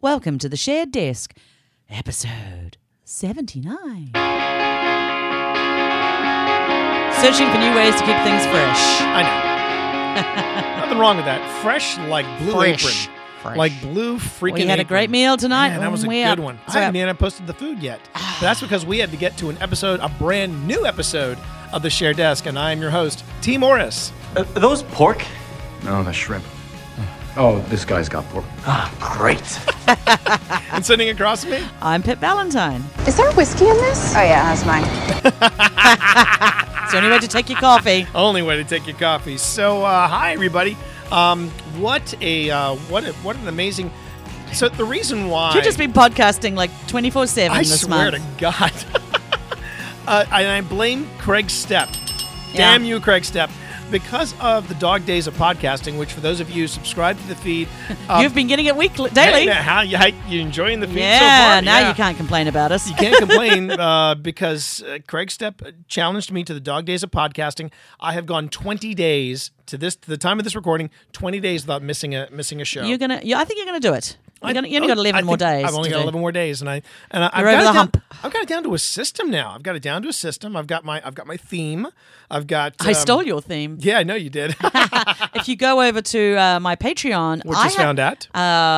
Welcome to the Shared Desk, episode 79. Searching for new ways to keep things fresh. I know. Nothing wrong with that. Fresh like Blue Apron. Like Blue freaking We had a great apron. meal tonight. Man, that was a good one. I haven't even posted the food yet. But that's because we had to get to a brand new episode of the Shared Desk, and I am your host, T. Morris. Are those pork? No, that's shrimp. Oh, this guy's got pork. Ah, great. And sitting across from me, I'm Pip Valentine. Is there whiskey in this? Oh yeah, that's mine. It's the only way to take your coffee. only way to take your coffee. So, hi everybody. What an amazing. So the reason why You've just been podcasting like 24/7 I this swear month. to God. And I blame Craig Stepp. Yeah. Damn you, Craig Stepp. Because of the dog days of podcasting, which for those of you who subscribe to the feed, You've been getting it daily. hey, how you enjoying the feed so Yeah, far? now you can't complain about us. You can't complain because Craig Stepp challenged me to the dog days of podcasting. I have gone 20 days to the time of this recording, 20 days without missing a show. I think you're gonna do it. You only got 11 more days. I've only to got do. 11 more days, and I've You're got over it the down, hump. I've got it down to a system now. I've got my theme. I've got. I stole your theme. Yeah, I know you did. If you go over to my Patreon, Which is found at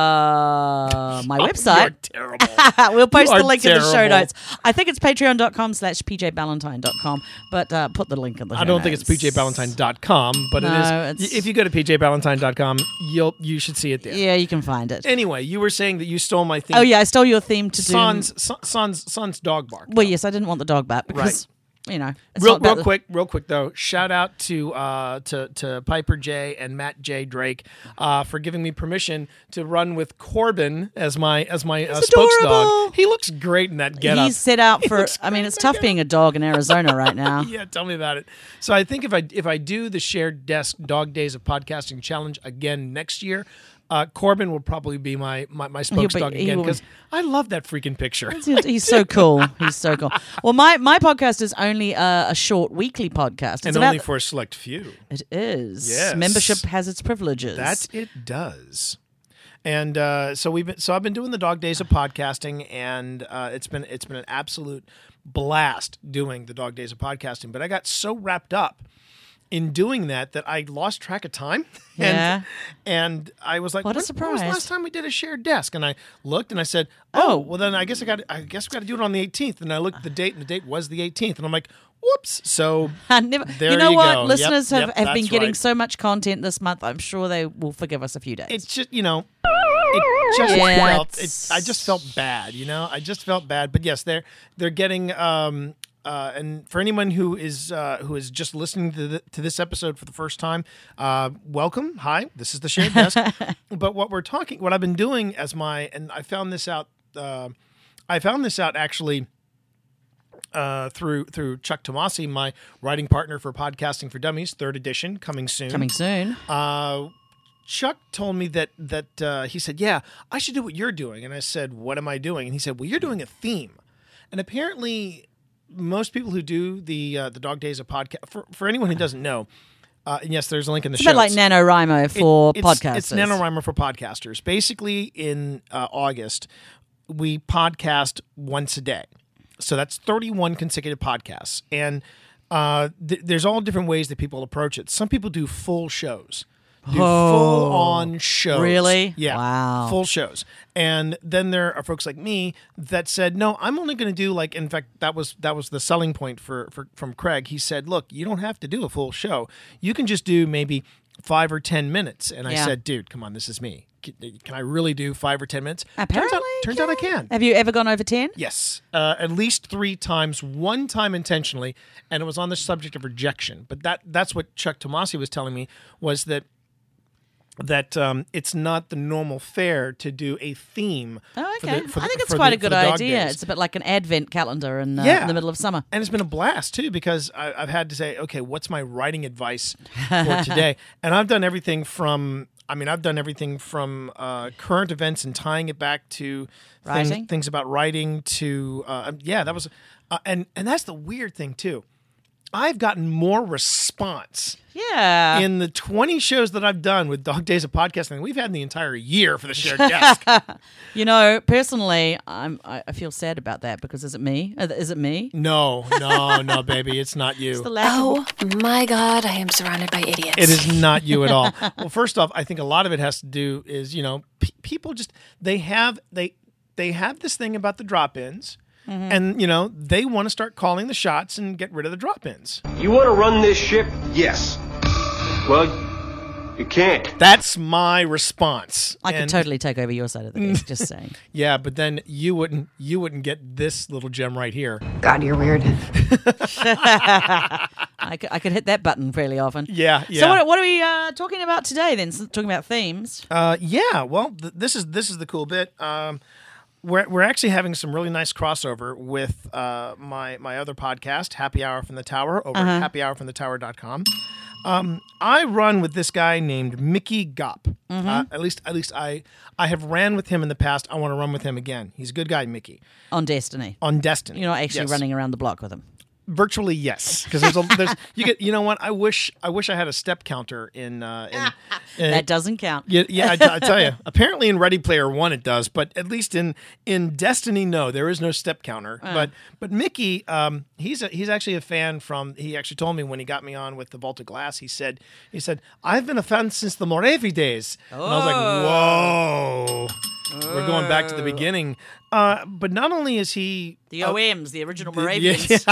my website. You're terrible. We'll post You the are link in the show terrible. notes. I think it's patreon.com/pjballantyne.com, but put the link in the show I don't think notes. it's pjballantyne.com, but No, it is. it's- If you go to pjballantyne.com, you should see it there. Yeah, you can find it. Anyway, you were saying that you stole my theme. Oh yeah, I stole your theme to do. Son's dog bark. Well, yes, I didn't want the dog back because it's Real not about quick though. Shout out to Piper J and Matt J Drake for giving me permission to run with Corbin as my spokes dog. adorable. He looks great in that getup. He's set out for. looks I mean, great it's in that tough getup. being a dog in Arizona right now. Yeah, tell me about it. So I think if I do the Shared Desk Dog Days of Podcasting Challenge again next year, Corbin will probably be my spokes dog he again will be. because I love that freaking picture. He's so cool. He's so cool. Well, my podcast is only a short weekly podcast. It's And about only for a select few. It is. Yes. Membership has its privileges. That it does. And so I've been doing the Dog Days of Podcasting, and it's been an absolute blast doing the Dog Days of Podcasting. But I got so wrapped up in doing that I lost track of time. Yeah. And I was like, What a when was surprise. the last time we did a shared desk? And I looked and I said, Oh. well then I guess we got to do it on the 18th. And I looked at the date, and the date was the 18th. And I'm like, whoops. So there you know you what? go. Listeners Yep, have been that's getting right. so much content this month. I'm sure they will forgive us a few days. It's just, it just I just felt bad, I just felt bad. But yes, they're getting and for anyone who is just listening to this episode for the first time, welcome. Hi, this is the Shared Desk. But what I've been doing and I found this out actually through Chuck Tomasi, my writing partner for Podcasting for Dummies, 3rd edition, coming soon. Coming soon. Chuck told me that he said, yeah, I should do what you're doing. And I said, what am I doing? And he said, well, you're doing a theme. And apparently most people who do the Dog Days of Podcast, for anyone who doesn't know, and yes, there's a link in the It's show. a bit like NaNoWriMo for podcasters. It's NaNoWriMo for podcasters. Basically, in August, we podcast once a day. So that's 31 consecutive podcasts. And there's all different ways that people approach it. Some people do full shows. Full-on shows. Really? Yeah. Wow. Full shows. And then there are folks like me that said, no, I'm only going to do in fact, that was the selling point from Craig. He said, look, you don't have to do a full show. You can just do maybe 5 or 10 minutes. And I said, dude, come on, this is me. Can I really do 5 or 10 minutes? Apparently, Turns out I can. Have you ever gone over 10? Yes, at least 3 times. One time intentionally, and it was on the subject of rejection. But that's what Chuck Tomasi was telling me, was that it's not the normal fare to do a theme. Oh, for okay. the- for I the- think it's for quite the- a good for the dog idea. days. It's a bit like an advent calendar in the middle of summer. And it's been a blast, too, because I've had to say, okay, what's my writing advice for today? And I've done everything from current events and tying it back to Writing? things about writing to, that was, and that's the weird thing, too. I've gotten more response Yeah. in the 20 shows that I've done with Dog Days of Podcasting. We've had the entire year for the shared desk. Personally, I feel sad about that because is it me? Is it me? No, baby. It's not you. It's the lack Oh my God, I am surrounded by idiots. It is not you at all. Well, first off, I think a lot of it has to do is, people just, they have this thing about the drop-ins. And, they want to start calling the shots and get rid of the drop-ins. You want to run this ship? Yes. Well, you can't. That's my response. I could totally take over your side of the desk, just saying. Yeah, but then you wouldn't get this little gem right here. God, you're weird. I could hit that button fairly often. Yeah. So what are we talking about today then? Talking about themes. Well, this is the cool bit. We're actually having some really nice crossover with my other podcast, Happy Hour from the Tower, over at happyhourfromthetower.com. I run with this guy named Mickey Gopp. At least I have ran with him in the past. I want to run with him again. He's a good guy, Mickey. On Destiny. On Destiny. You're not actually Yes. running around the block with him. Virtually yes, because there's you get what I wish I had a step counter in That doesn't count. Yeah, I tell you. Apparently in Ready Player One it does, but at least in Destiny, no, there is no step counter. But Mickey, he's actually a fan from. He actually told me when he got me on with the Vault of Glass. He said I've been a fan since the Moravi days, and I was like, whoa. We're going back to the beginning. But not only is he The OMs, the original Moravians.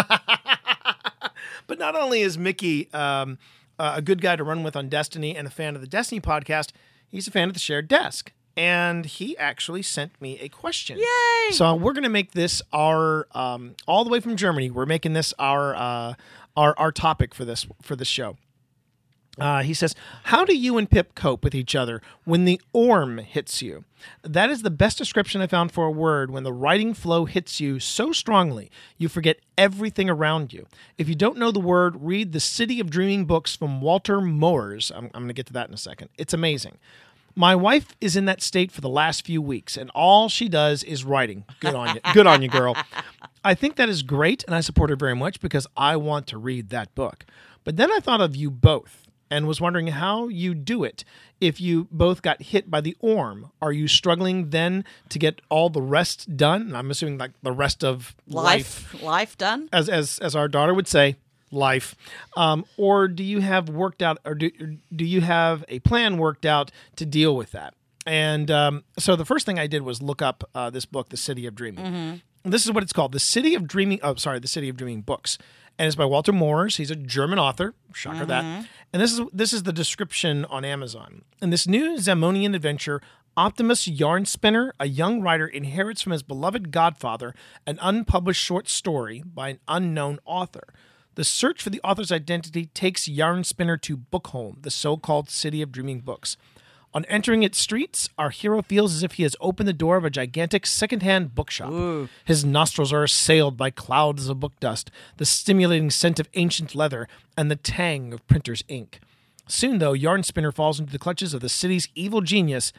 But not only is Mickey a good guy to run with on Destiny and a fan of the Destiny podcast, he's a fan of the shared desk. And he actually sent me a question. Yay! So we're going to make this our all the way from Germany. We're making this our topic for this show. He says, how do you and Pip cope with each other when the orm hits you? That is the best description I found for a word when the writing flow hits you so strongly you forget everything around you. If you don't know the word, read The City of Dreaming books from Walter Moers. I'm going to get to that in a second. It's amazing. My wife is in that state for the last few weeks, and all she does is writing. Good on you. Good on you, girl. I think that is great, and I support her very much because I want to read that book. But then I thought of you both and was wondering how you do it. If you both got hit by the orm, are you struggling then to get all the rest done? And I'm assuming like the rest of life. Life done? As our daughter would say, life. Or do you have worked out, or do you have a plan worked out to deal with that? And so the first thing I did was look up this book, The City of Dreaming. Mm-hmm. This is what it's called, The City of Dreaming. The City of Dreaming books. And it's by Walter Moers. He's a German author. Shocker that. And this is the description on Amazon. In this new Zamonian adventure, Optimus Yarnspinner, a young writer, inherits from his beloved godfather an unpublished short story by an unknown author. The search for the author's identity takes Yarnspinner to Bookholm, the so-called City of Dreaming books. On entering its streets, our hero feels as if he has opened the door of a gigantic second-hand bookshop. Ooh. His nostrils are assailed by clouds of book dust, the stimulating scent of ancient leather, and the tang of printer's ink. Soon, though, Yarnspinner falls into the clutches of the city's evil genius,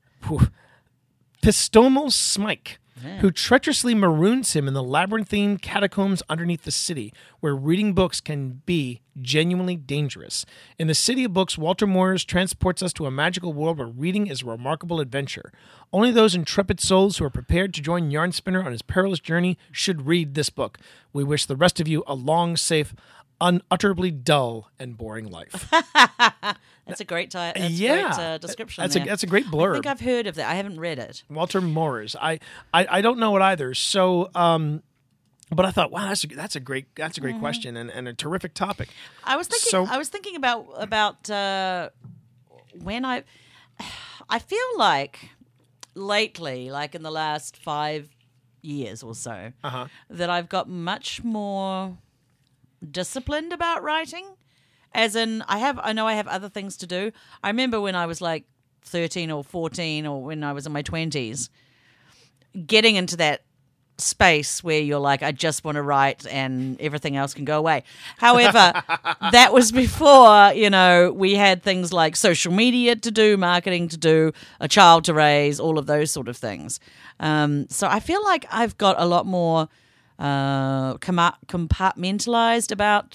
Pistomo Smike, who treacherously maroons him in the labyrinthine catacombs underneath the city, where reading books can be genuinely dangerous. In the City of Books, Walter Moers transports us to a magical world where reading is a remarkable adventure. Only those intrepid souls who are prepared to join Yarnspinner on his perilous journey should read this book. We wish the rest of you a long, safe, unutterably dull, and boring life. That's a great great description. That's a great blurb. I think I've heard of that. I haven't read it. Walter Moers. I don't know it either. So, but I thought, wow, that's a great question and a terrific topic. I was thinking about when I feel like lately, like in the last 5 years or so, that I've got much more disciplined about writing. As in, I know I have other things to do. I remember when I was like 13 or 14 or when I was in my 20s, getting into that space where you're like, I just want to write and everything else can go away. However, that was before, we had things like social media to do, marketing to do, a child to raise, all of those sort of things. So I feel like I've got a lot more compartmentalized about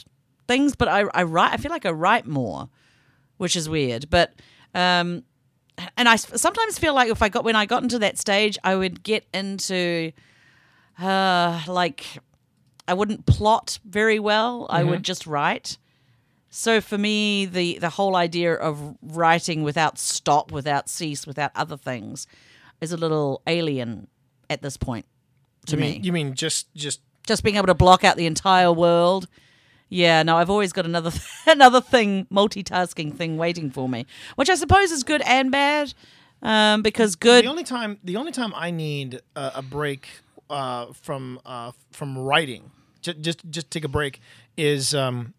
things, but I write. I feel like I write more, which is weird. But and I sometimes feel like when I got into that stage, I would get into like I wouldn't plot very well. I would just write. So for me, the whole idea of writing without stop, without cease, without other things, is a little alien at this point to me. You mean just being able to block out the entire world? Yeah, no, I've always got another thing, multitasking thing waiting for me, which I suppose is good and bad. Because good. The only time I need a break from writing, just take a break, is when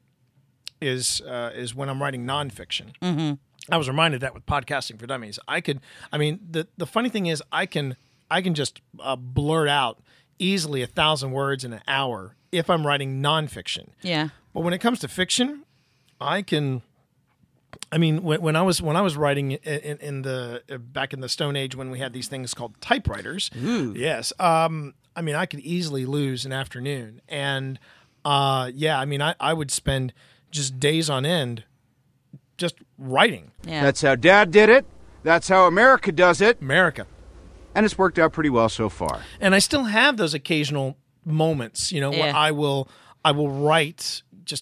I'm writing nonfiction. Mm-hmm. I was reminded of that with Podcasting for Dummies. The funny thing is I can just blurt out easily 1,000 words in an hour if I'm writing nonfiction. Yeah. But when it comes to fiction, I can. When I was writing in the back in the Stone Age when we had these things called typewriters. Ooh. Yes. I could easily lose an afternoon, and I would spend just days on end just writing. Yeah. That's how Dad did it. That's how America does it. America. And it's worked out pretty well so far. And I still have those occasional moments, where I will write just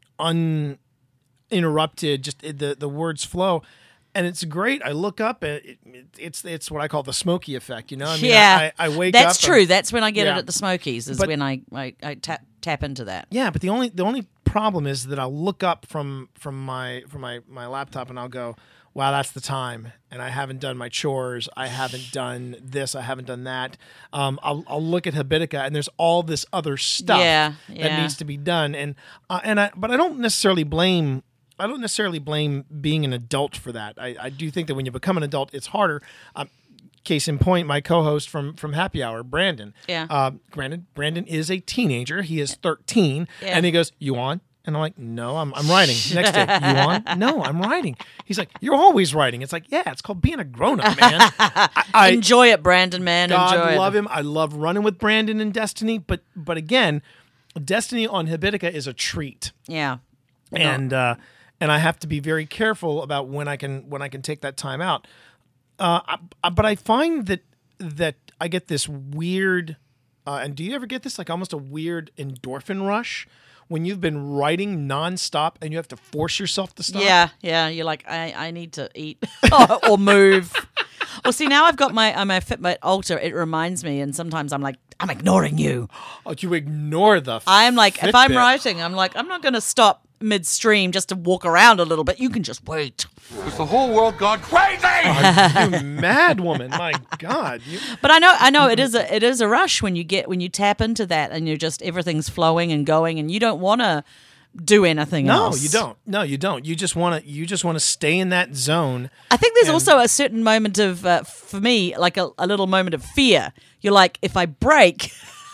uninterrupted, just the words flow, and it's great. I look up, it's what I call the Smokey effect. I wake up. That's true. That's when I get it at the Smokies. When I tap into that. Yeah, but the only problem is that I'll look up from my laptop and I'll go, wow, that's the time, and I haven't done my chores. I haven't done this. I haven't done that. I'll look at Habitica, and there's all this other stuff that needs to be done, but I don't necessarily blame being an adult for that. I do think that when you become an adult, it's harder. Case in point, my co-host from Happy Hour, Brandon. Yeah. Brandon is a teenager. He is 13, and he goes, "You on?" And I'm like, "No, I'm writing." Next day, "You on?" "No, I'm writing." He's like, "You're always writing." It's like, yeah, it's called being a grown-up, man. I enjoy it, Brandon, man. God, love him. I love running with Brandon in Destiny, but again, Destiny on Habitica is a treat. Yeah. And I have to be very careful about when I can take that time out. But I find that I get this weird, and do you ever get this, like almost a weird endorphin rush when you've been writing nonstop and you have to force yourself to stop? Yeah. You're like, I need to eat or move. Well, see, now I've got my Fitbit Ultra. It reminds me, and sometimes I'm like, I'm ignoring you. Oh, you ignore the I'm like, Fitbit. If I'm writing, I'm like, I'm not going to stop midstream just to walk around a little bit. You can just wait. Has the whole world gone crazy? You mad woman! My God! But I know it is a rush when you tap into that and you're just everything's flowing and going and you don't want to do anything else. No, you don't. You just want to stay in that zone. I think there's also a certain moment of, for me, like a little moment of fear. You're like, if I break,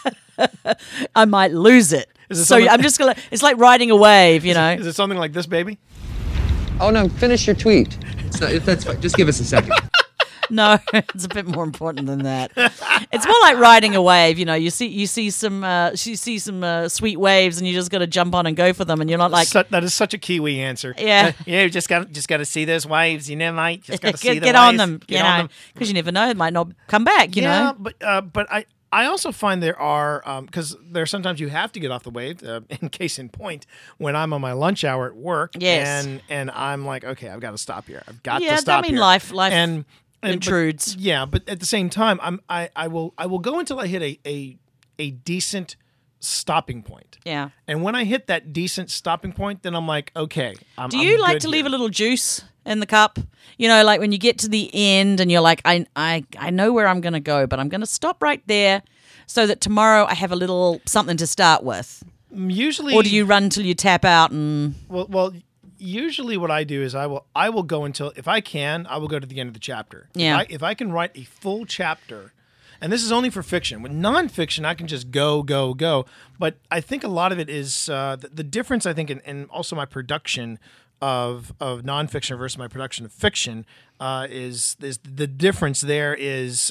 I might lose it. So I'm just gonna. It's like riding a wave, Is it something like this, baby? Oh no! Finish your tweet. That's fine. Just give us a second. No, it's a bit more important than that. It's more like riding a wave. You see some sweet waves, and you just got to jump on and go for them. And you're not like that is such a Kiwi answer. Yeah, you just got to see those waves, mate. Just got to see the get waves. on them, because you never know, it might not come back. You know. But I also find there are, because there's sometimes you have to get off the wave, in case in point, when I'm on my lunch hour at work. Yes. And I'm like, okay, I've got to stop here. I've got to stop here. Life and intrudes. But at the same time, I will go until I hit a decent stopping point. Yeah. And when I hit that decent stopping point, then I'm like, okay. Do you like to leave a little juice in the cup? Like when you get to the end and you're like, I know where I'm going to go, but I'm going to stop right there so that tomorrow I have a little something to start with. Usually. Or do you run till you tap out and? Well. Usually, what I do is I will go until, if I can, I will go to the end of the chapter. Yeah. If I can write a full chapter, and this is only for fiction. With nonfiction, I can just go. But I think a lot of it is the difference. I think, and also my production of nonfiction versus my production of fiction is the difference. There is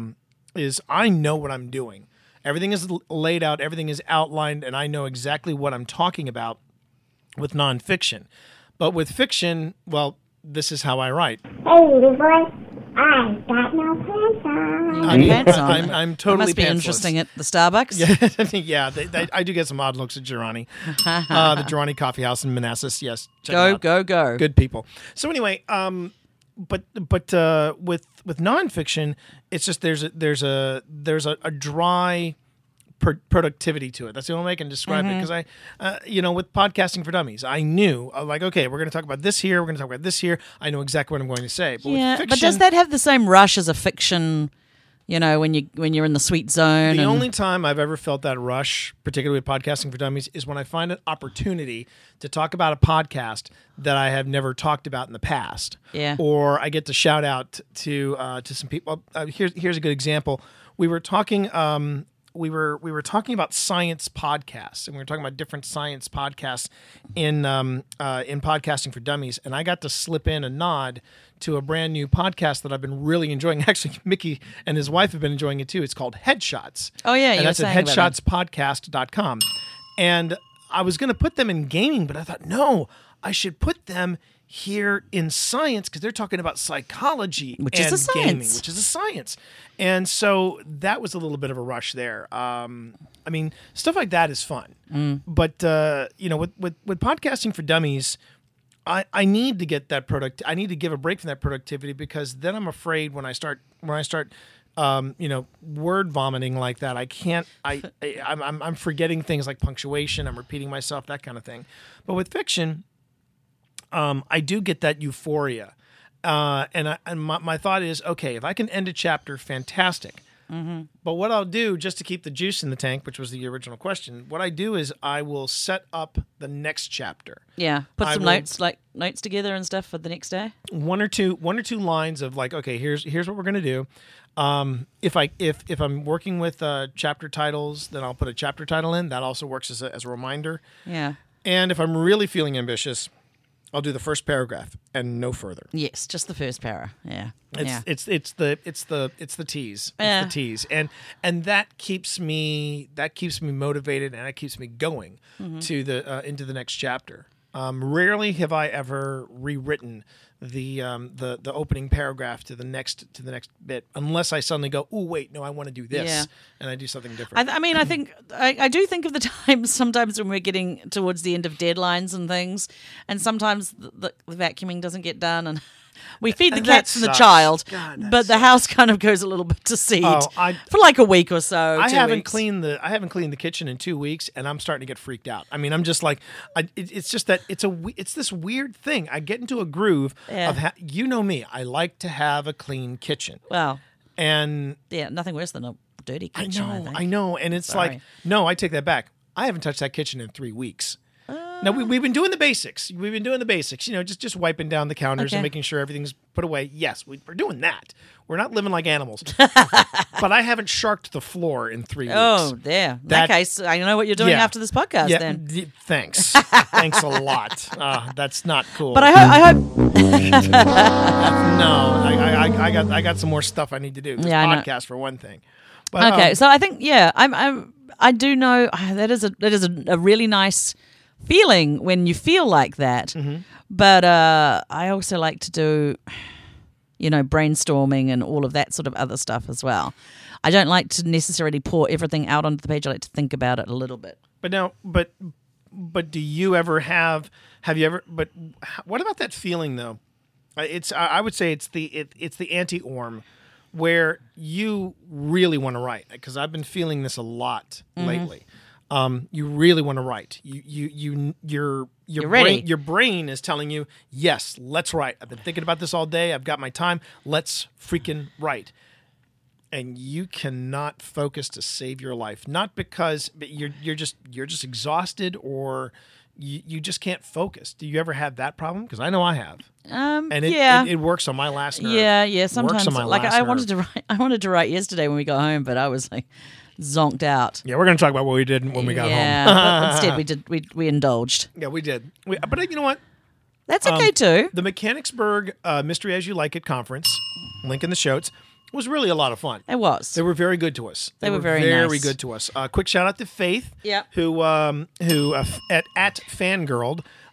I know what I'm doing. Everything is laid out. Everything is outlined, and I know exactly what I'm talking about. with nonfiction. But with fiction, well, this is how I write. Hey, little boy, I've got no pants on. I'm totally That must be pantsless. interesting at the Starbucks. Yeah, I do get some odd looks at Girani. The Girani Coffee House in Manassas. Yes, check it out. Go. Good people. So anyway, but with nonfiction, it's just there's a dry productivity to it. That's the only way I can describe it. Because with Podcasting for Dummies, I knew okay, we're going to talk about this here. We're going to talk about this here. I know exactly what I'm going to say. But with fiction, but does that have the same rush as a fiction? When you're in the sweet zone. The only time I've ever felt that rush, particularly with Podcasting for Dummies, is when I find an opportunity to talk about a podcast that I have never talked about in the past. Yeah. Or I get to shout out to some people. Here's a good example. We were talking. We were talking about science podcasts, and we were talking about different science podcasts in Podcasting for Dummies, and I got to slip in a nod to a brand new podcast that I've been really enjoying. Actually, Mickey and his wife have been enjoying it too. It's called Headshots. Oh yeah, and you that's were at saying about that. headshotspodcast.com. And I was going to put them in gaming, but I thought, no, I should put them here in science because they're talking about psychology Which and is a gaming, science. which is a science. And so that was a little bit of a rush there. I mean, stuff like that is fun. But, with Podcasting for Dummies, I need to get that I need to give a break from that productivity because then I'm afraid when I start word vomiting like that, I can't. I'm forgetting things like punctuation. I'm repeating myself, that kind of thing. But with fiction, I do get that euphoria, and my thought is, okay, if I can end a chapter, fantastic. Mm-hmm. But what I'll do, just to keep the juice in the tank, which was the original question, what I do is I will set up the next chapter. Yeah, put some notes together and stuff for the next day. One or two lines of okay, here's what we're gonna do. If I'm working with chapter titles, then I'll put a chapter title in. That also works as a reminder. Yeah. And if I'm really feeling ambitious, I'll do the first paragraph and no further. Yes, just the first para. Yeah. It's the tease. Yeah. It's the tease. And that keeps me motivated and that keeps me going to into the next chapter. Rarely have I ever rewritten the opening paragraph to the next bit, unless I suddenly go, oh wait, no, I want to do this, and I do something different. I think I do think of the times sometimes when we're getting towards the end of deadlines and things, and sometimes the vacuuming doesn't get done, and we feed the cats and the child, but the house kind of goes a little bit to seed for like a week or so. I haven't cleaned the kitchen in 2 weeks, and I'm starting to get freaked out. I mean, I'm just like, it's just that it's this weird thing. I get into a groove of you know me. I like to have a clean kitchen. Well, and nothing worse than a dirty kitchen. I know, and it's like, no, I take that back. I haven't touched that kitchen in 3 weeks. Now, we've been doing the basics. Just wiping down the counters and making sure everything's put away. Yes, we're doing that. We're not living like animals. But I haven't sharked the floor in 3 weeks. Oh, there. In that case, I know what you're doing after this podcast then. Thanks. Thanks a lot. That's not cool. But I hope... No, I got some more stuff I need to do. This podcast, for one thing. But, okay, so I think, I do know that is a really nice feeling when you feel like that. Mm-hmm. But I also like to do, brainstorming and all of that sort of other stuff as well. I don't like to necessarily pour everything out onto the page. I like to think about it a little bit. But do you ever have you ever? But what about that feeling though? I would say it's the anti-orm, where you really want to write, because I've been feeling this a lot lately. You really want to write. Your brain is telling you, yes, let's write. I've been thinking about this all day. I've got my time. Let's freaking write. And you cannot focus to save your life. Not because you're just exhausted, or you just can't focus. Do you ever have that problem? Because I know I have. It works on my last nerve. Yeah. Sometimes, I wanted to write yesterday when we got home, but I was like zonked out. Yeah, we're going to talk about what we did when we got home. Yeah, but instead we indulged. Yeah, we did. But you know what? That's okay too. The Mechanicsburg Mystery As You Like It conference, link in the shows, was really a lot of fun. It was. They were very good to us. They were very nice. Good to us. Quick shout out to Faith, yeah, who at Fangirled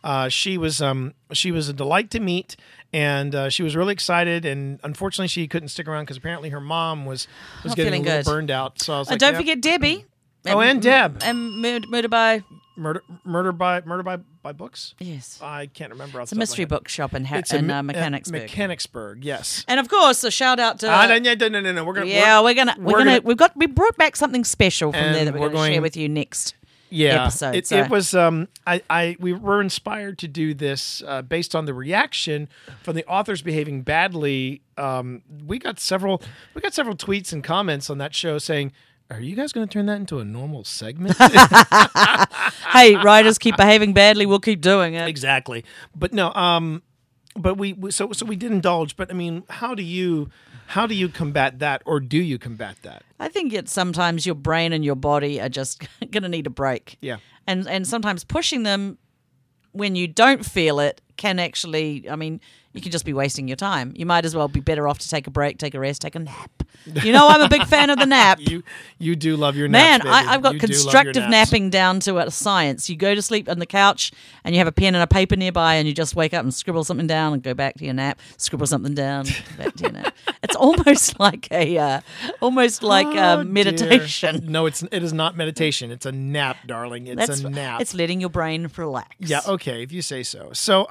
She was a delight to meet, and she was really excited. And unfortunately, she couldn't stick around because apparently her mom was getting a feeling little good. burned out. So I was like, Don't forget Debbie. and Deb. And Murder by... Murder by books. Yes. I can't remember. It's a mystery bookshop in Mechanicsburg. Mechanicsburg, yes. And of course, a shout out to... No. We're gonna. We brought back something special from And there that we're we're going to going- share with you next. Yeah, episode, it so. was. We were inspired to do this based on the reaction from the authors behaving badly. We got several tweets and comments on that show saying, "Are you guys going to turn that into a normal segment?" Hey, writers keep behaving badly. We'll keep doing it. Exactly, but no. But we did indulge. But I mean, how do you combat that, or do you combat that? I think it's sometimes your brain and your body are just going to need a break. Yeah. And sometimes pushing them when you don't feel it can actually, I mean, you can just be wasting your time. You might as well be better off to take a break, take a rest, take a nap. You know, I'm a big fan of the nap. You do love your Man, naps, baby. I've got You do love your constructive naps. napping down to a science. You go to sleep on the couch and you have a pen and a paper nearby and you just wake up and scribble something down and go back to your nap, scribble something down, go back to your nap. It's almost like Oh, meditation. dear. No, it is not meditation. It's a nap, darling. It's a nap. It's letting your brain relax. Yeah, okay, if you say so. So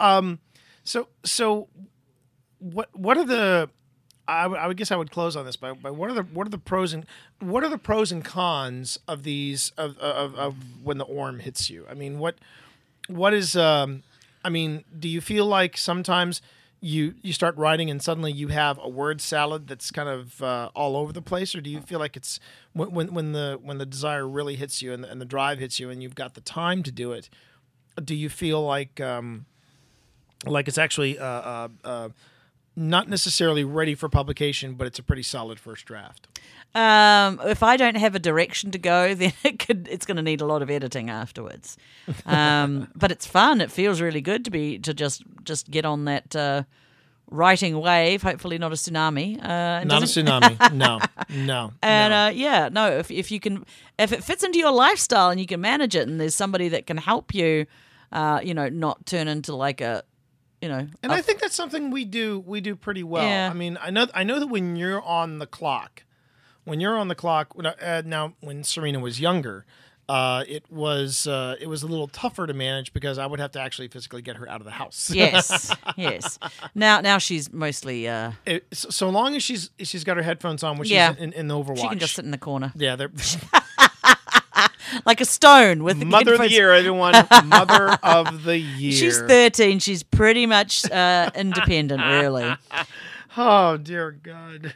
what are the I would guess I would close on this by what are the pros and cons of these of when the orm hits you? I mean, what is I mean, do you feel like sometimes you start writing and suddenly you have a word salad that's kind of all over the place, or do you feel like it's when the desire really hits you and the drive hits you and you've got the time to do it? Do you feel like it's actually not necessarily ready for publication, but it's a pretty solid first draft? If I don't have a direction to go, then it's going to need a lot of editing afterwards. But it's fun. It feels really good to just get on that writing wave. Hopefully, not a tsunami. Not a tsunami. No. And if it fits into your lifestyle and you can manage it, and there's somebody that can help you, not turn into like a. And I think that's something we do pretty well. Yeah. I mean, I know that when you're on the clock, now when Serena was younger, it was a little tougher to manage because I would have to actually physically get her out of the house. Yes. Now she's mostly. So long as she's got her headphones on when she's in Overwatch, she can just sit in the corner. Yeah, they're. Like a stone with the Mother of the headphones. year, everyone. Mother of the year. She's 13. She's pretty much independent, really. Oh, dear God.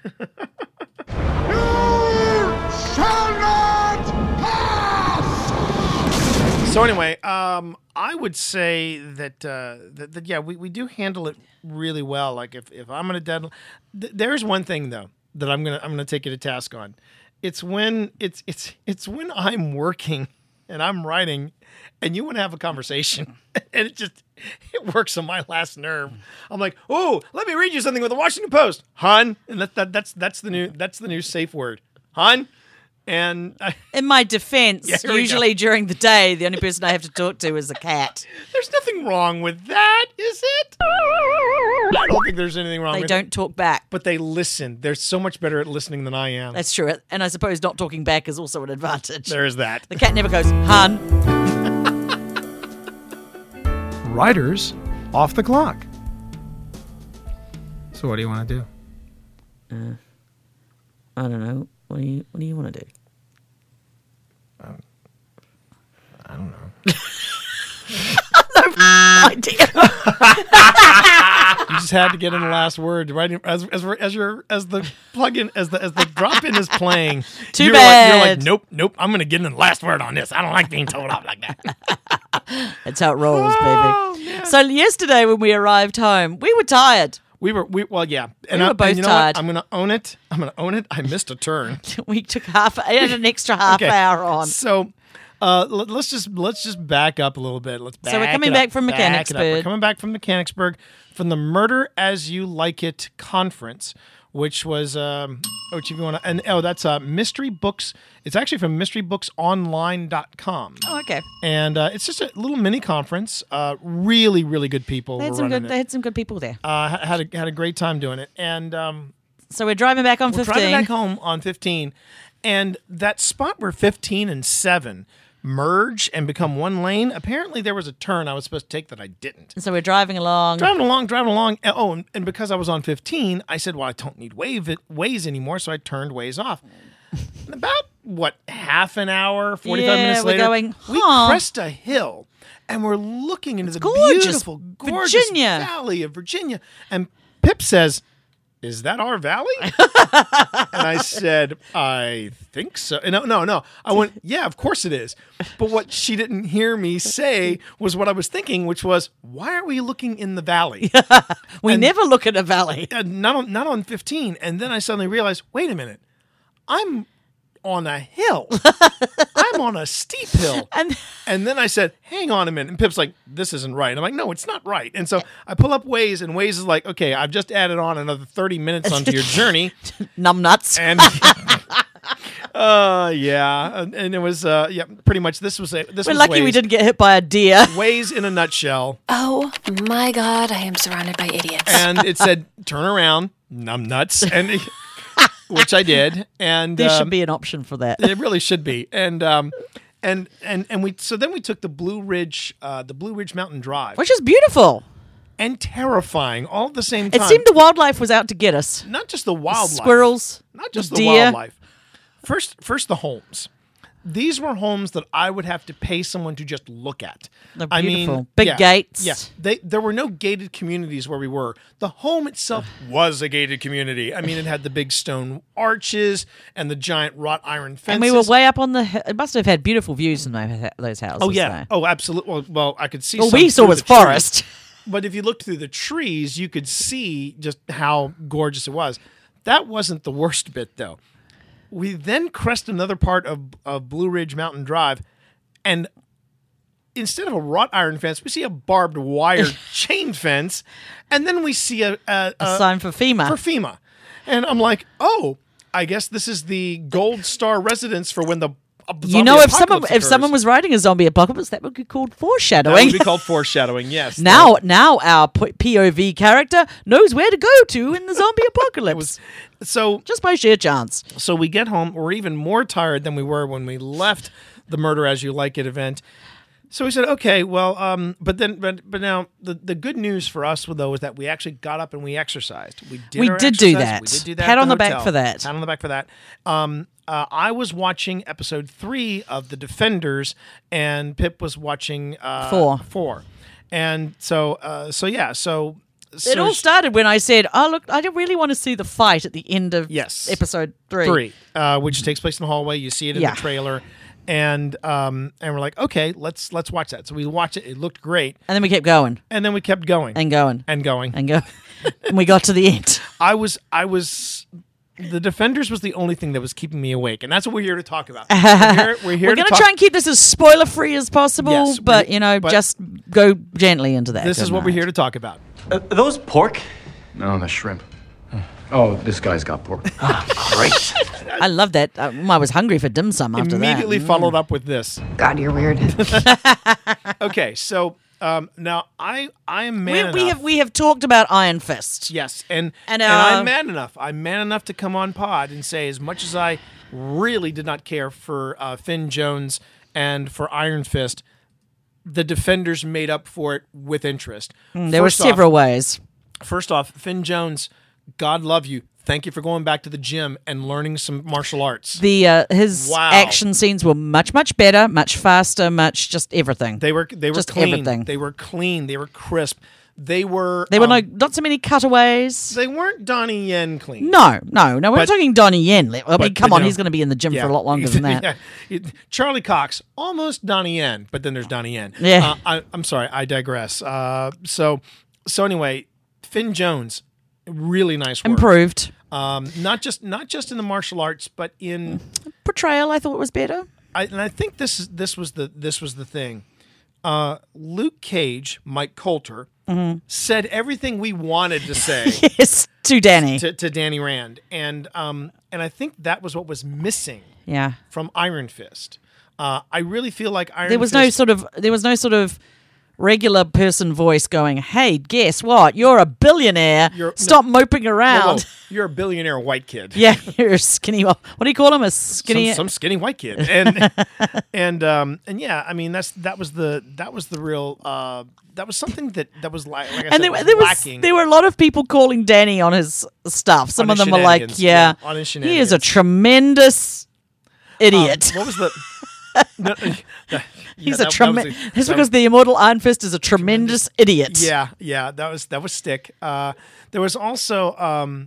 So anyway, I would say that yeah, we do handle it really well. Like if I'm gonna deadline, there's one thing though that I'm gonna take you to task on. It's when when I'm working and I'm writing, and you want to have a conversation, and it works on my last nerve. I'm like, oh, let me read you something with the Washington Post, hon, and that's the new safe word, hon. And in my defense, Yeah, here we usually during the day, the only person I have to talk to is a cat. There's nothing wrong with that, is it? I don't think there's anything wrong They with it. don't talk back. But they listen. They're so much better at listening than I am. That's true. And I suppose not talking back is also an advantage. There is that. The cat never goes, hun. Writers off the clock. So what do you want to do? I don't know. What do you want to do? I don't know. Idea. You just had to get in the last word, right? As the plug-in, as the drop-in is playing. Too you're bad. Like, nope. I'm gonna get in the last word on this. I don't like being told off like that. That's how it rolls, Oh, baby. man. So yesterday when we arrived home, we were tired. Well, yeah. We were both you know tired. What? I'm gonna own it. I missed a turn. We took an extra half Okay. hour on. So let's just back up a little bit. So we're coming back from Mechanicsburg. We're coming back from Mechanicsburg from the Murder as You Like It conference, which was which if you want to, and that's Mystery Books. It's actually from mysterybooksonline.com. Oh, okay. And it's just a little mini conference. Really, really good people. They had some good people there. Had a great time doing it. And so we're driving back on 15. Driving back home on 15, and that spot where 15 and 7 merge and become one lane. Apparently, there was a turn I was supposed to take that I didn't. So we're driving along. Driving along. Oh, and because I was on 15, I said, well, I don't need Waze anymore, so I turned Waze off. And about, half an hour, 45 minutes later, we crest a hill, and we're looking into the beautiful, gorgeous valley of Virginia. And Pip says, is that our valley? And I said, I think so. No. I went, yeah, of course it is. But what she didn't hear me say was what I was thinking, which was, why are we looking in the valley? We never look at a valley. Not on 15. And then I suddenly realized, wait a minute. I'm on a hill. I'm on a steep hill. And then I said, hang on a minute. And Pip's like, this isn't right. I'm like, no, it's not right. And so I pull up Waze, and Waze is like, okay, I've just added on another 30 minutes onto your journey. Numbnuts. And yeah. And it was, pretty much this was We're lucky Waze. we didn't get hit by a deer. Waze in a nutshell. Oh my God, I am surrounded by idiots. And it said, turn around, numbnuts. And which I did, and there should be an option for that. It really should be, and we then we took the Blue Ridge Mountain Drive, which is beautiful and terrifying all at the same time. It seemed the wildlife was out to get us. Not just the wildlife, squirrels, not just the deer. wildlife. First the homes. These were homes that I would have to pay someone to just look at. They're beautiful. Big gates. Yeah, there were no gated communities where we were. The home itself was a gated community. I mean, it had the big stone arches and the giant wrought iron fences. And we were way up on the... It must have had beautiful views in those houses. Oh, yeah. Oh, absolutely. Well, I could see all some we saw was forest. But if you looked through the trees, you could see just how gorgeous it was. That wasn't the worst bit, though. We then crest another part of Blue Ridge Mountain Drive, and instead of a wrought iron fence, we see a barbed wire chain fence, and then we see a sign for FEMA. For FEMA. And I'm like, oh, I guess this is the Gold Star residence for when the if someone was writing a zombie apocalypse, that would be called foreshadowing. That would be called foreshadowing, yes. Now our POV character knows where to go to in the zombie apocalypse. So just by sheer chance. So we get home, we're even more tired than we were when we left the Murder As You Like It event. So we said, okay, well, but now the good news for us though is that we actually got up and we exercised. We did do that. Pat on the back for that. Pat on the back for that. I was watching episode 3 of The Defenders, and Pip was watching 4. And so it all started when I said, "Oh, look, I don't really want to see the fight at the end of episode 3, which takes place in the hallway. You see it in the trailer." And we're like, okay, let's watch that. So we watched it. It looked great. And then we kept going. And then we kept going. And going. And going. And going. And we got to the end. I was The Defenders was the only thing that was keeping me awake, and that's what we're here to talk about. We're going to try and keep this as spoiler-free as possible, yes, but just go gently into that. This is what we're here to talk about. Are those pork? No, the shrimp. Oh, this guy's got pork. Great. I love that. I was hungry for dim sum after that. Immediately followed up with this. God, you're weird. Okay, so now I am man enough. We have talked about Iron Fist. Yes, and I'm man enough. I'm man enough to come on pod and say, as much as I really did not care for Finn Jones and for Iron Fist, the Defenders made up for it with interest. There were several ways. First off, Finn Jones, God love you. Thank you for going back to the gym and learning some martial arts. His action scenes were much better, much faster, much just everything. They were just clean. Everything. They were clean. They were crisp. They were not so many cutaways. They weren't Donnie Yen clean. No. We're not talking Donnie Yen. I mean, come on, he's going to be in the gym for a lot longer than that. Yeah. Charlie Cox, almost Donnie Yen, but then there's Donnie Yen. Yeah. I'm sorry, I digress. So anyway, Finn Jones, really nice work. Improved. Not just in the martial arts, but in portrayal. I thought was better. I think this was the thing. Luke Cage, Mike Coulter, said everything we wanted to say Yes, to Danny. to Danny Rand, and I think that was what was missing Yeah. from Iron Fist. I really feel like Iron There was Fist. no sort of regular person voice going, "Hey, guess what? You're a billionaire. Stop moping around." Whoa. You're a billionaire white kid. Yeah, you're a skinny. What do you call him? A skinny. Some skinny white kid, and yeah, I mean that was the real that was something that was like I said, and was lacking. there were a lot of people calling Danny on his stuff. Some On of his them were like, shenanigans. "Yeah, On his he is a shenanigans. tremendous idiot." What was the? No, He's yeah, a tremendous. It's because the immortal Iron Fist is a tremendous idiot. Yeah, that was stick. There was also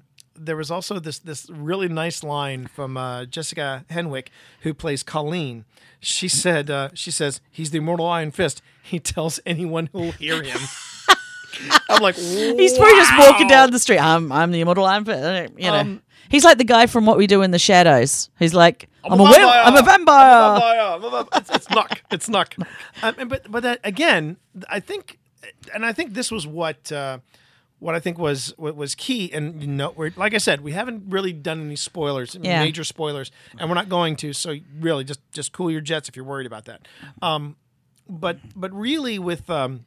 this really nice line from Jessica Henwick, who plays Colleen. She says he's the immortal Iron Fist. He tells anyone who'll hear him. I'm like, He's probably just walking down the street. I'm the immortal Iron Fist. You know, he's like the guy from What We Do in the Shadows. He's like, I'm a vampire. It's Nuck. But that again, I think this was what I think was key. And like I said, we haven't really done any spoilers, major spoilers, and we're not going to. So really, just cool your jets if you're worried about that. But really with the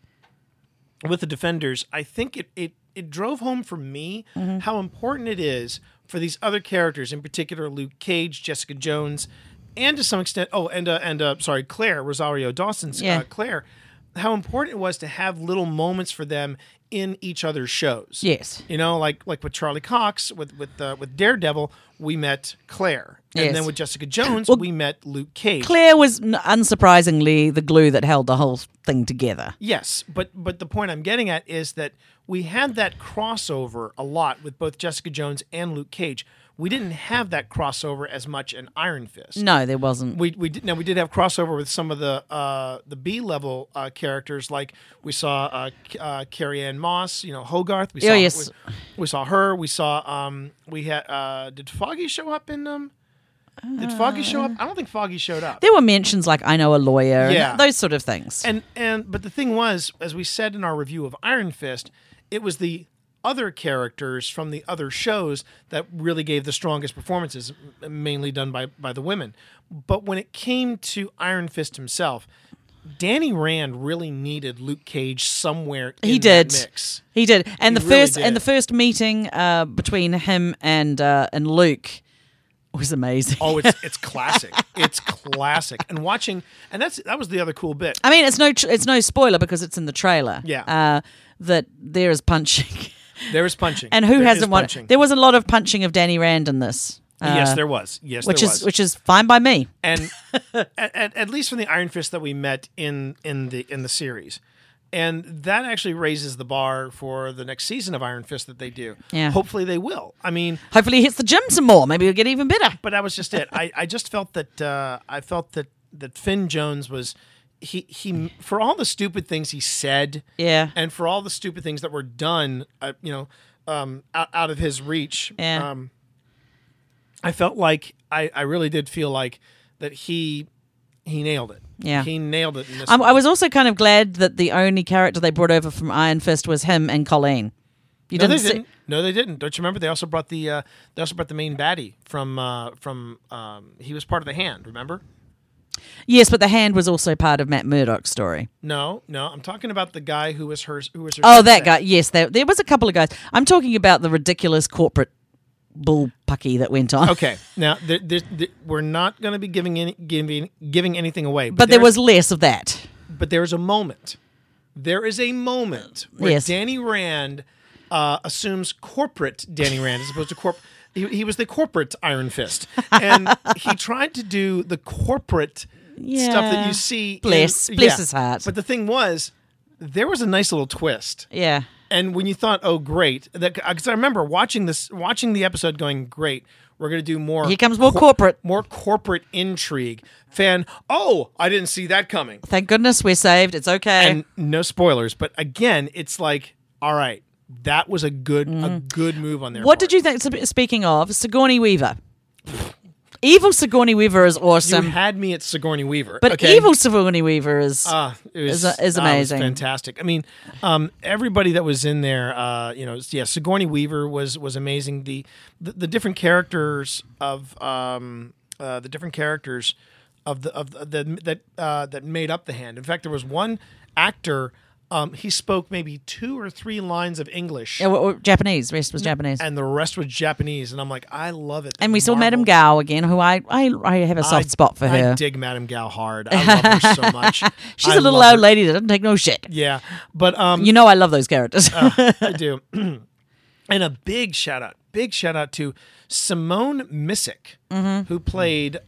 Defenders, I think it drove home for me how important it is for these other characters, in particular Luke Cage, Jessica Jones, and to some extent, Claire, Rosario Dawson's Claire, how important it was to have little moments for them in each other's shows. Yes. You know, like with Charlie Cox, with Daredevil, we met Claire. And then with Jessica Jones, we met Luke Cage. Claire was unsurprisingly the glue that held the whole thing together. Yes, but the point I'm getting at is that we had that crossover a lot with both Jessica Jones and Luke Cage. We didn't have that crossover as much in Iron Fist. No, there wasn't. We did have crossover with some of the B-level characters, like we saw Carrie Ann Moss, Hogarth. We saw her. We saw we had did Foggy show up in Did Foggy show up? I don't think Foggy showed up. There were mentions like I know a lawyer, Yeah. and those sort of things. But the thing was, as we said in our review of Iron Fist, it was the other characters from the other shows that really gave the strongest performances, mainly done by the women. But when it came to Iron Fist himself, Danny Rand really needed Luke Cage somewhere in that mix. He did. And He really did. the first meeting between him and Luke was amazing. Oh, it's classic. It's classic. And watching, and that was the other cool bit. I mean, it's no spoiler because it's in the trailer. Yeah. That there is punching. There is punching. And who There hasn't is won? punching. There was a lot of punching of Danny Rand in this. Yes, there was. Yes, which there was. Which is fine by me. And at least from the Iron Fist that we met in the series. And that actually raises the bar for the next season of Iron Fist that they do. Yeah. Hopefully they will. I mean, hopefully he hits the gym some more. Maybe he'll get even better. But that was just it. I just felt that that Finn Jones was he for all the stupid things he said, and for all the stupid things that were done, out of his reach. Yeah. I felt like I really did feel like that he nailed it. Yeah. He nailed it in this I was also kind of glad that the only character they brought over from Iron Fist was him and Colleen. No, they didn't. Don't you remember? They also brought the main baddie from he was part of the Hand. Remember? Yes, but the Hand was also part of Matt Murdock's story. No, I'm talking about the guy who was her. Oh, that guy. Yes, there was a couple of guys. I'm talking about the ridiculous corporate bullpucky that went on. Okay, now we're not going to be giving anything away, but there was less of that. But there is a moment. There is a moment where Yes. Danny Rand assumes corporate Danny Rand as opposed to corporate. He was the corporate Iron Fist, and he tried to do the corporate stuff that you see. Bless his heart. But the thing was, there was a nice little twist. Yeah. And when you thought, "Oh, great," because I remember watching the episode, going, "Great, we're going to do more. Here comes more corporate intrigue." I didn't see that coming. Thank goodness we're saved. It's okay. And no spoilers, but again, it's like, all right, that was a good move on their What part. did you think? Speaking of Sigourney Weaver, Evil Sigourney Weaver is awesome. You had me at Sigourney Weaver, but okay? Evil Sigourney Weaver is is amazing. It was fantastic. I mean, everybody that was in there, Sigourney Weaver was amazing. The different characters of that made up the Hand. In fact, there was one actor. He spoke maybe 2 or 3 lines of English. Yeah, Japanese. Rest was Japanese. And the rest was Japanese. And I'm like, I love it. And we saw Madame Gao again, who I have a soft spot for her. I dig Madame Gao hard. I love her so much. She's a little old lady that doesn't take no shit. Yeah. But I love those characters. I do. And a big shout out to Simone Missick, who played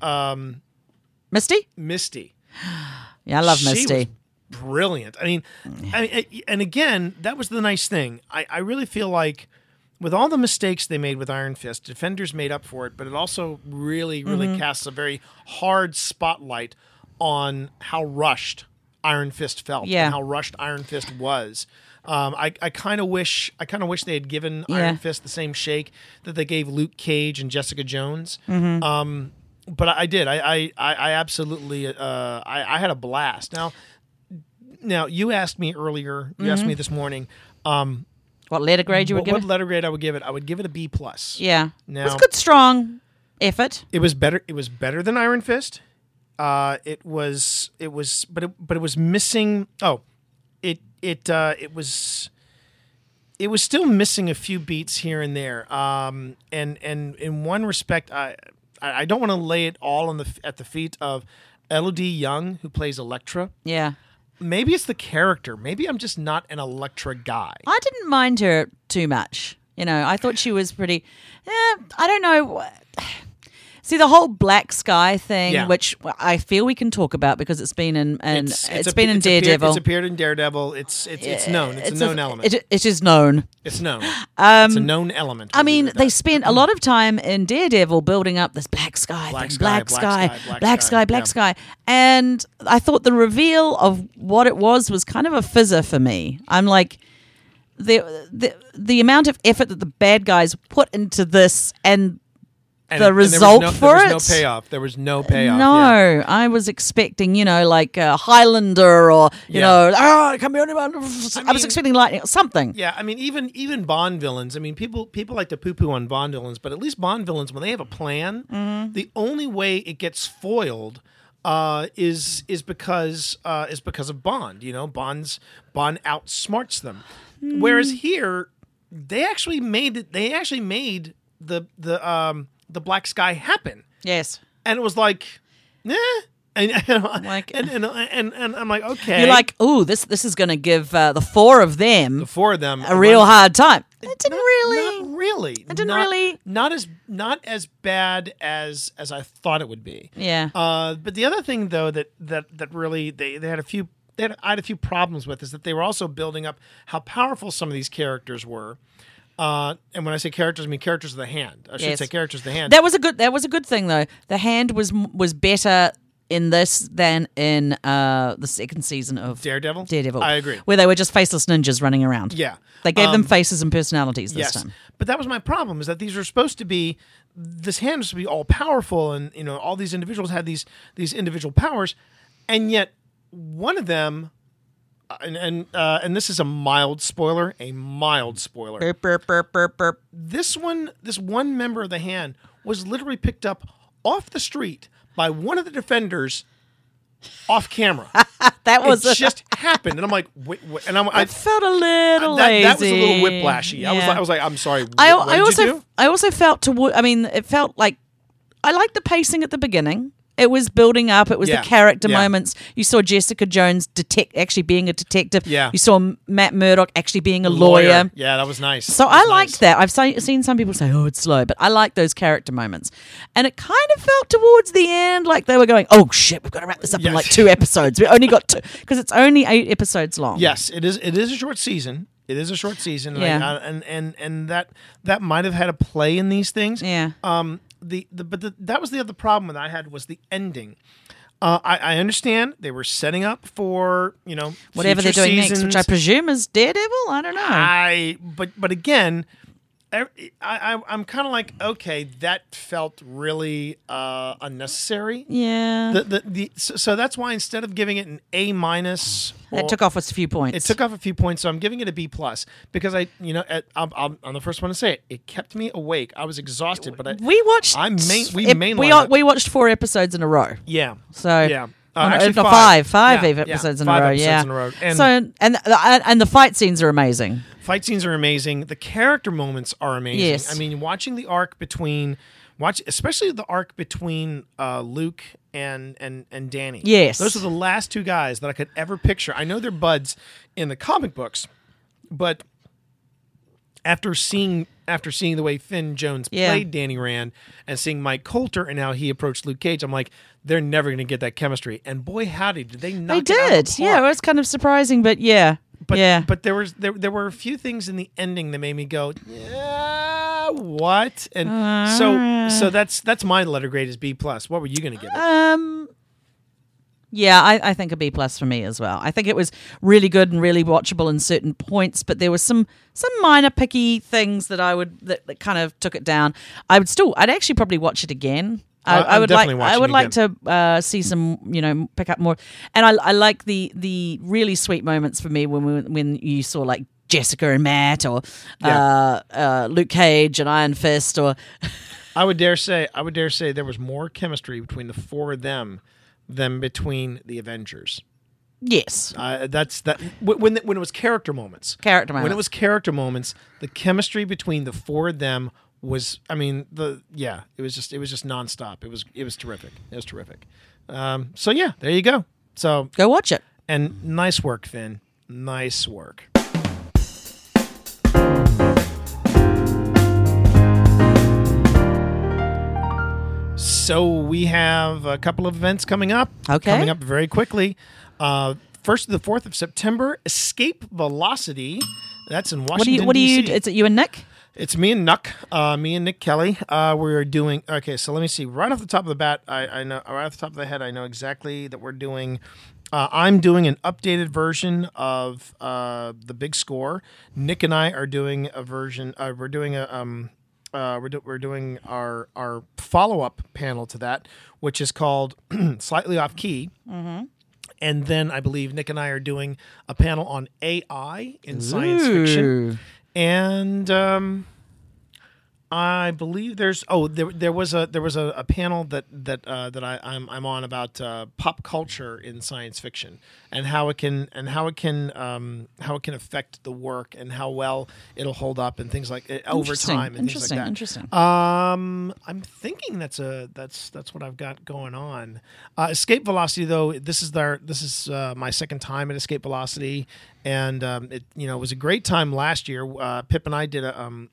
Misty? Yeah, I love Misty. She was brilliant. I mean, and again, that was the nice thing. I really feel like with all the mistakes they made with Iron Fist, Defenders made up for it, but it also really casts a very hard spotlight on how rushed Iron Fist felt and how rushed Iron Fist was. I kind of wish they had given Iron Fist the same shake that they gave Luke Cage and Jessica Jones. But I did. I absolutely. I had a blast. Now you asked me earlier. You asked me this morning. What letter grade you would give it? What letter grade I would give it? I would give it a B+. Yeah. Now, it was good, strong effort. It was better. It was better than Iron Fist. It was, but it was missing. It was still missing a few beats here and there. And in one respect, I don't want to lay it all at the feet of Elodie Young, who plays Elektra. Yeah. Maybe it's the character. Maybe I'm just not an Elektra guy. I didn't mind her too much. I thought she was pretty. I don't know. See, the whole Black Sky thing, which I feel we can talk about because it's been in Daredevil. It's appeared in Daredevil. It's known. It's a known element. It is known. It's known. It's a known element. I mean, they spent a lot of time in Daredevil building up this Black Sky, Black Sky. And I thought the reveal of what it was kind of a fizzer for me. I'm like, the amount of effort that the bad guys put into this and the result for it. There was no payoff. There was no payoff. No, I was expecting, like a Highlander or, come here. I was expecting lightning, something. Yeah, I mean, even Bond villains. I mean, people like to poo-poo on Bond villains, but at least Bond villains, when they have a plan, the only way it gets foiled is because of Bond. Bond outsmarts them. Whereas here, they actually made the Black Sky happen. Yes. And it was like, and I'm like, okay. You're like, ooh, this is going to give the four of them a real hard time. It didn't really. Not really. It didn't really. Not as bad as I thought it would be. Yeah. But the other thing though that really they had I had a few problems with is that they were also building up how powerful some of these characters were. And when I say characters, I mean characters of the Hand. I should say characters of the Hand. That was a good thing though. The Hand was better in this than in the second season of Daredevil. I agree. Where they were just faceless ninjas running around. Yeah. They gave them faces and personalities this time. But that was my problem, is that these are supposed to be, this Hand was to be all powerful, and all these individuals had these individual powers, and yet one of them. And this is a mild spoiler. Burp, burp, burp, burp, burp. This one member of the Hand was literally picked up off the street by one of the Defenders off camera. Just happened, and I'm like, wait, and I felt a little lazy. That was a little whiplashy. Yeah. I was like, I'm sorry. What did you do? I also felt it felt like I liked the pacing at the beginning. It was building up. It was the character moments. You saw Jessica Jones actually being a detective. Yeah. You saw Matt Murdock actually being a lawyer. Yeah, that was nice. So I liked that. I've seen some people say, oh, it's slow, but I like those character moments. And it kind of felt towards the end like they were going, oh, shit, we've got to wrap this up in like 2 episodes. We only got 2, because it's only 8 episodes long. Yes, it is a short season. And that might have had a play in these things. Yeah. That was the other problem that I had, was the ending. I understand they were setting up for whatever they're doing seasons. next, which I presume is Daredevil. I don't know. But again, I'm kind of like, okay, that felt really unnecessary. Yeah. So that's why instead of giving it an A-, that took off a few points. It took off a few points, so I'm giving it a B+, because I'm the first one to say it. It kept me awake. I was exhausted, but we watched. We watched 4 episodes in a row. Yeah. So yeah. Actually, five episodes in a row. In a row. And so and the fight scenes are amazing. Fight scenes are amazing. The character moments are amazing. Yes. I mean, watching the arc especially the arc between Luke and Danny. Yes. Those are the last 2 guys that I could ever picture. I know they're buds in the comic books, but after seeing the way Finn Jones played Danny Rand and seeing Mike Coulter and how he approached Luke Cage, I'm like, they're never going to get that chemistry. And boy, howdy, did they knock it out of the park. Yeah, it was kind of surprising, but yeah. But there were a few things in the ending that made me go, yeah, what? And so that's my letter grade is B+. What were you going to give it? Yeah, I think a B+ for me as well. I think it was really good and really watchable in certain points, but there was some minor picky things that that kind of took it down. I'd actually probably watch it again. I would like to see some, pick up more. And I like the really sweet moments for me when you saw like Jessica and Matt or Luke Cage and Iron Fist or. I would dare say there was more chemistry between the 4 of them than between the Avengers. Yes, that's that. When it was character moments. When it was character moments, the chemistry between the 4 of them was. I mean, it was just nonstop. It was terrific. It was terrific. So yeah, there you go. So go watch it. And nice work, Finn. Nice work. So we have a couple of events coming up. Okay. Coming up very quickly. 1st to the 4th of September, Escape Velocity. That's in Washington, What do you? D.C. It's you and Nick? It's me and Nick Kelly. We're doing. Okay, so let me see. Right off the top of the bat, I know. Right off the top of the head, I know exactly that we're doing. I'm doing an updated version of The Big Score. Nick and I are doing a version. We're doing our follow-up panel to that, which is called Slightly Off Key. Mm-hmm. And then I believe Nick and I are doing a panel on AI in science fiction. And I believe there was a panel that I'm on about pop culture in science fiction and how it can affect the work and how well it'll hold up and things like over time and things like that. Interesting. I'm thinking that's what I've got going on. Escape Velocity, though, this is my second time at Escape Velocity, and it was a great time last year. Pip and I did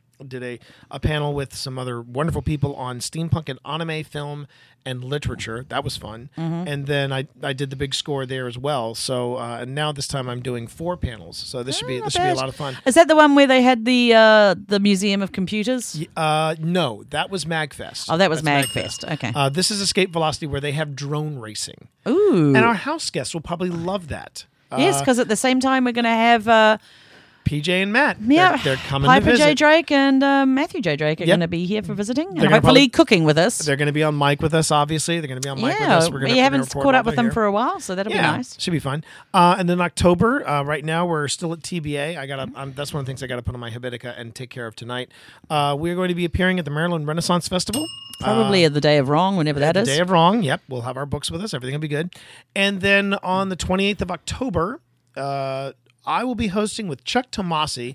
a panel with some other wonderful people on steampunk and anime film and literature. That was fun. Mm-hmm. And then I did the Big Score there as well. So and now this time I'm doing 4 panels. So this should be a lot of fun. Is that the one where they had the Museum of Computers? No, that was MagFest. Oh, that was MagFest. Okay. This is Escape Velocity where they have drone racing. Ooh. And our house guests will probably love that. Yes, because at the same time we're going to have PJ and Matt. Yeah, they're coming Piper to visit. J. Drake and Matthew J. Drake are going to be here for visiting, and hopefully probably cooking with us. They're going to be on mic with us, obviously. They're going to be on mic with us. We haven't caught up with them for a while, so that'll be nice. Should be fun. And then October, right now we're still at TBA. That's one of the things I got to put on my Habitica and take care of tonight. We're going to be appearing at the Maryland Renaissance Festival. Probably at the Day of Wrong, whenever that is. The Day of Wrong, yep. We'll have our books with us. Everything will be good. And then on the 28th of October, I will be hosting with Chuck Tomasi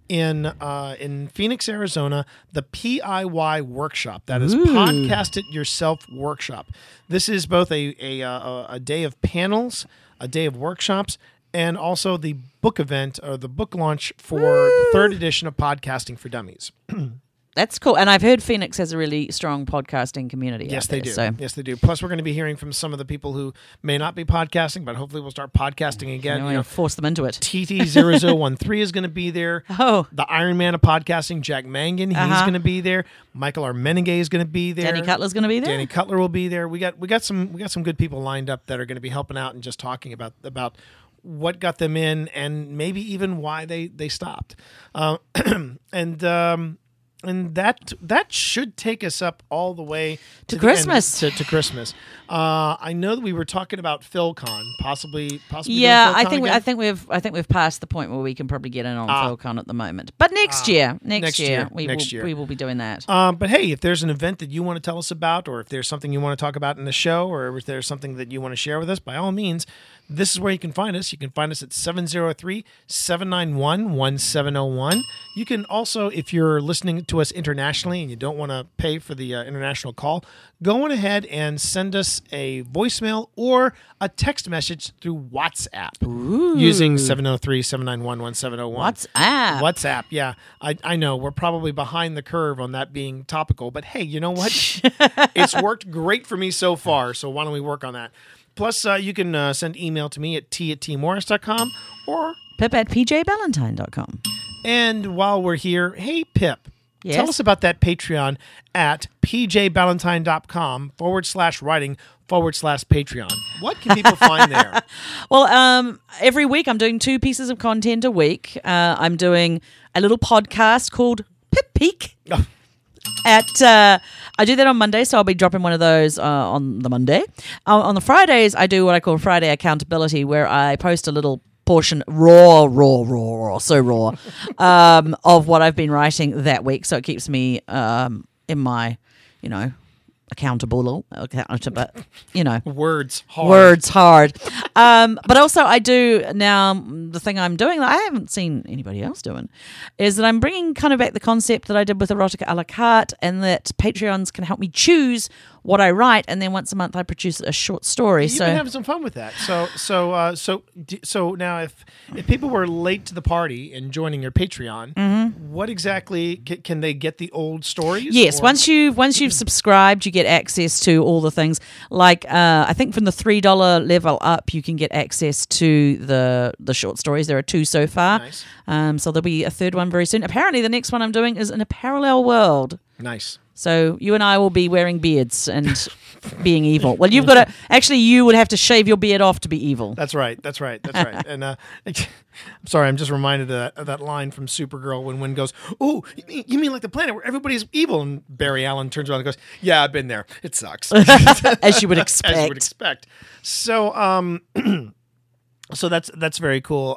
in Phoenix, Arizona, the PIY workshop. That is Podcast It Yourself workshop. This is both a day of panels, a day of workshops, and also the book event or the book launch for the 3rd edition of Podcasting for Dummies. That's cool. And I've heard Phoenix has a really strong podcasting community. Yes, they do. So. Yes, they do. Plus, we're going to be hearing from some of the people who may not be podcasting, but hopefully we'll start podcasting again. Force them into it. TT0013 is going to be there. Oh. The Iron Man of podcasting, Jack Mangan, he's going to be there. Michael Armenegay is going to be there. Danny Cutler's going to be there. Danny Cutler will be there. We got some good people lined up that are going to be helping out and just talking about what got them in and maybe even why they stopped. And that should take us up all the way To the Christmas. end, to Christmas. I know that we were talking about PhilCon, possibly. Yeah, doing PhilCon I again? think we've passed the point where we can probably get in on PhilCon at the moment. But next year, we will be doing that. But hey, if there's an event that you want to tell us about, or if there's something you want to talk about in the show, or if there's something that you want to share with us, by all means, this is where you can find us. You can find us at 703-791-1701. You can also, if you're listening to us internationally and you don't want to pay for the international call, go on ahead and send us a voicemail or a text message through WhatsApp using 703-791-1701. WhatsApp, yeah. I know, we're probably behind the curve on that being topical, but hey, you know what? It's worked great for me so far, so why don't we work on that? Plus, you can send email to me at t@tmorris.com or Pip@pjballantyne.com. And while we're here, hey, Pip, Yes? tell us about that Patreon at pjballantyne.com/writing/Patreon. What can people find there? Well, every week I'm doing 2 pieces of content a week. I'm doing a little podcast called Pip Peak. I do that on Monday, so I'll be dropping one of those on the Monday. On the Fridays, I do what I call Friday Accountability, where I post a little portion raw, of what I've been writing that week, so it keeps me in my, accountable, Words hard. But also I do now, the thing I'm doing that I haven't seen anybody else doing is that I'm bringing kind of back the concept that I did with Erotica a la carte, and that Patreons can help me choose what I write, and then once a month I produce a short story. You've been having some fun with that. So now, if people were late to the party and joining your Patreon, what exactly can they get? The old stories? Yes, once you've subscribed, you get access to all the things. Like I think from the $3 level up, you can get access to the short stories. There are 2 so far. Nice. So there'll be a 3rd one very soon. Apparently, the next one I'm doing is in a parallel world. Nice. So you and I will be wearing beards and being evil. Well, you've got to actually. You would have to shave your beard off to be evil. That's right. And I'm sorry, I'm just reminded of that line from Supergirl when Winn goes, "Oh, you mean like the planet where everybody's evil?" And Barry Allen turns around and goes, "Yeah, I've been there. It sucks." As you would expect. As you would expect. So, so that's very cool.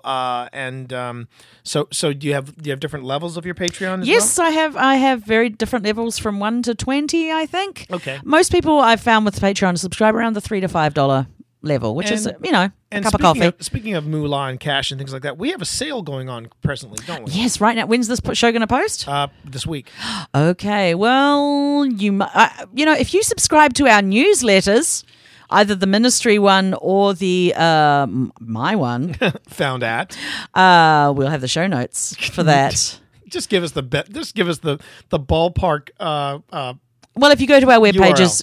So do you have different levels of your Patreon as yes, well? I have very different levels from 1 to 20, I think. Okay. Most people I've found with Patreon subscribe around the $3 to $5 level, which is a cup of coffee. Speaking of moolah and cash and things like that, we have a sale going on presently, don't we? Yes, right now. When's this show going to post? This week. Okay. Well, if you subscribe to our newsletters, either the ministry one or the my one, found at. We'll have the show notes for that. Just give us the ballpark. Well, if you go to our web URL. pages,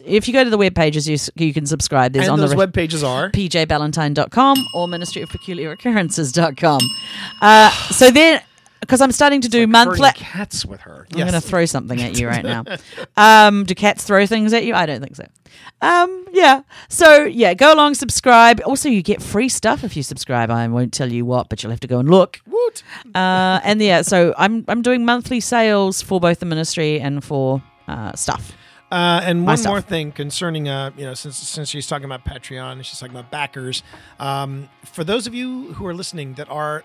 you can subscribe. There's and on those the web pages are pjballantyne.com or ministryofpeculiaroccurrences.com. So then, because I'm starting to do monthly cats with her. I'm going to throw something at you right now. Do cats throw things at you? I don't think so. Yeah. So yeah, go along, subscribe. Also, you get free stuff if you subscribe. I won't tell you what, but you'll have to go and look. Woot. And yeah, so I'm doing monthly sales for both the ministry and for stuff. And one more thing concerning, since she's talking about Patreon and she's talking about backers, for those of you who are listening that are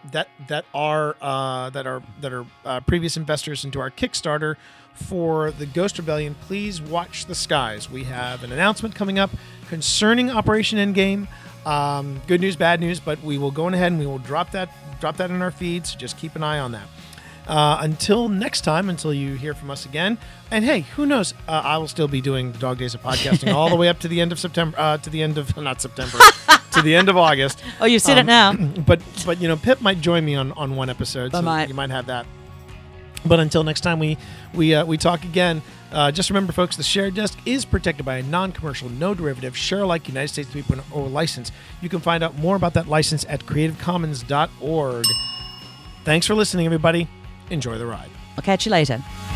previous investors into our Kickstarter for the Ghost Rebellion, please watch the skies. We have an announcement coming up concerning Operation Endgame. Good news, bad news, but we will go ahead and we will drop that in our feeds. So just keep an eye on that. Until next time, until you hear from us again. And hey, who knows? I will still be doing the Dog Days of Podcasting all the way up to the end of September, to the end of August. Oh, you've said it now. But Pip might join me on one episode. So you might have that. But until next time we talk again, just remember, folks, the Shared Desk is protected by a non-commercial, no-derivative, share-alike United States 3.0 license. You can find out more about that license at creativecommons.org. Thanks for listening, everybody. Enjoy the ride. I'll catch you later.